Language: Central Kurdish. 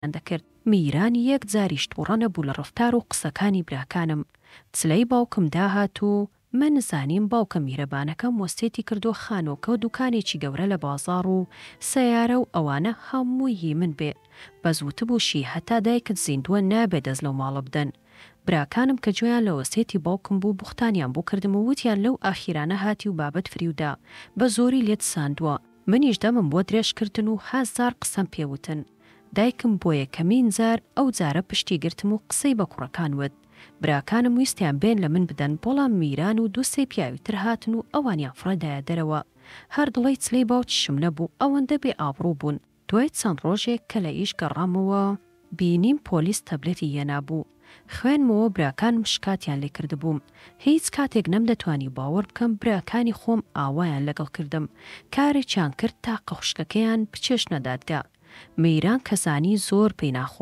دەکرد. میران یەک جاریش تووڕە نەبوو لە ڕفتار و قسەکانی براکانم. چلەی باوکم داهات و من نزانیم باوکە میرەبانەکەم وەستێتی کردو خانۆکە و دوکانێکی گەورە لە بازاڕ و سەیارە و ئەوانە هەمووی هی من بێ. بەزووتبووشی هەتا دایکت زیندووە نابێ دەست لەو ماڵە بدەن. براکانم کە گوێیان لە وەستێتی باوکم بوو بوختانیان بۆ کردم و وتیان لەو ئاخیرانە هاتی و بابەت فریودا بە زۆری لێت ساندووە. منیش دەمم بۆ درێژکردن و هازار قسەم پێوتن. دایکم بۆ یەکەمین جار ئەو جارە پشتی گرتم و قسەی بە کوڕەکان وت. براکانم ویستیان بێن لە من بدەن بەڵام میران و دووسێ پیاوی تر هاتن و ئەوانیان فڕەدایە دەرەوە. هەر دڵی چلەی باوکیشم نەبوو ئەوەندە بێ ئابڕوو بوون. دوای چەند ڕۆژێک کە لە ئیش گەڕامەوە بینیم پۆلیس تەبلێتی هێنابوو. خوێنمەوە براکانم شکاتیان لێ کردبووم. هیچ کاتێک نەمدەتوانی باوەڕ بکەم براکانی خۆم ئاوایان لەگەڵ کردم. کارێکیان کرد تا قەوشکەکەیان بچێشنە دادگا. میران کەسانی زۆر پێی ناخۆ